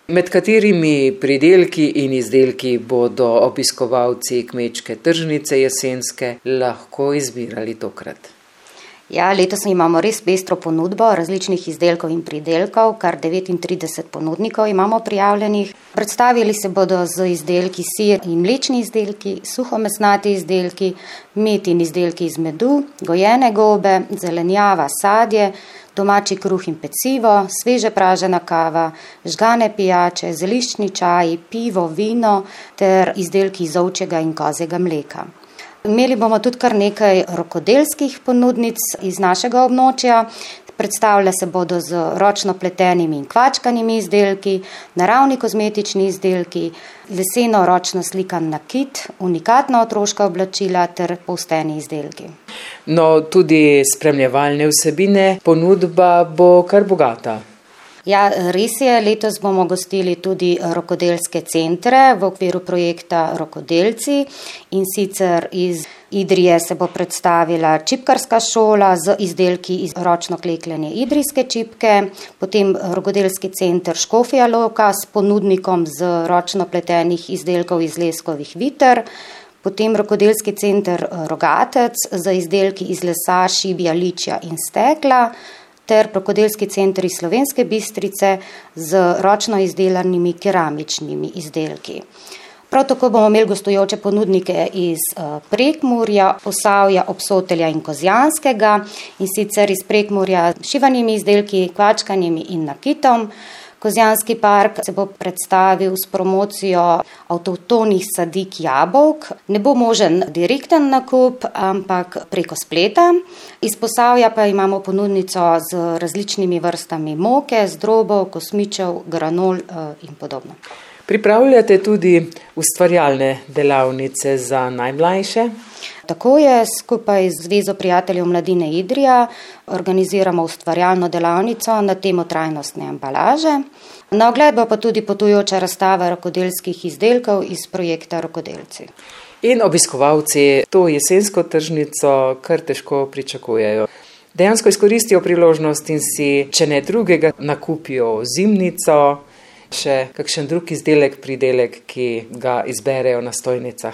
Med katerimi pridelki in izdelki bodo obiskovalci kmečke tržnice jesenske lahko izbirali tokrat? Ja, letos imamo res pestro ponudbo različnih izdelkov in pridelkov, kar 39 ponudnikov imamo prijavljenih. Predstavili se bodo z izdelki sir in mlečni izdelki, suhomesnati izdelki, med in izdelki iz medu, gojene gobe, zelenjava, sadje, domači kruh in pecivo, sveže pražena kava, žgane pijače, zeliščni čaji, pivo, vino ter izdelki iz ovčjega in kozjega mleka. Imeli bomo tudi kar nekaj rokodelskih ponudnic iz našega območja. Predstavlja se bodo z ročno pletenimi in kvačkanimi izdelki, naravni kozmetični izdelki, leseno ročno slikan nakit, unikatna otroška oblačila ter polsteni izdelki. No, tudi spremljevalne vsebine, ponudba bo kar bogata. Ja, res je, letos bomo gostili tudi rokodelske centre v okviru projekta Rokodelci in sicer iz Idrije se bo predstavila čipkarska šola z izdelki iz ročno klekljene idrijske čipke, potem rokodelski center Škofja Loka s ponudnikom z ročno pletenih izdelkov iz leskovih viter, potem rokodelski center Rogatec z izdelki iz lesa, šibja, ličja in stekla, ter rokodelski center iz Slovenske Bistrice z ročno izdelanimi keramičnimi izdelki. Prav tako bomo imeli gostujoče ponudnike iz Prekmurja, Posavja, Obsotelja in Kozjanskega, in sicer iz Prekmurja s šivanimi izdelki, kvačkanimi in nakitom. Kozjanski park se bo predstavil s promocijo avtohtonih sadik jabolk. Ne bo možen direkten nakup, ampak preko spleta. Iz Posavja pa imamo ponudnico z različnimi vrstami moke, zdrobov, kosmičev, granol in podobno. Pripravljate tudi ustvarjalne delavnice za najmlajše? Tako je, skupaj z Zvezo prijateljev mladine Idrija organiziramo ustvarjalno delavnico na temo trajnostne embalaže. Na ogled bo pa tudi potujoča razstava rokodelskih izdelkov iz projekta Rokodelci. In obiskovalci to jesensko tržnico kar težko pričakujejo. Dejansko izkoristijo priložnost in si, če ne drugega, nakupijo zimnico, še kakšen drug izdelek, pridelek, ki ga izberejo na stojnicah.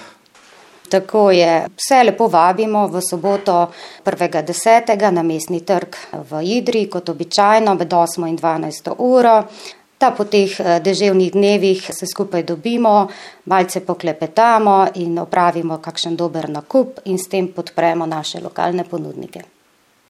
Tako je, vse lepo vabimo v soboto 1.10. na Mestni trg v Idriji, kot običajno med 8 in 12 uro. Da po teh deževnih dnevih se skupaj dobimo, malce poklepetamo in opravimo kakšen dober nakup in s tem podpremo naše lokalne ponudnike.